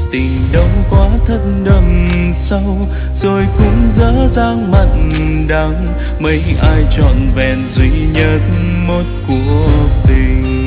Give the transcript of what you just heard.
Tình đâu quá thất đậm sâu, rồi cũng dở dang mặn đắng. Mấy ai trọn vẹn duy nhất một cuộc tình.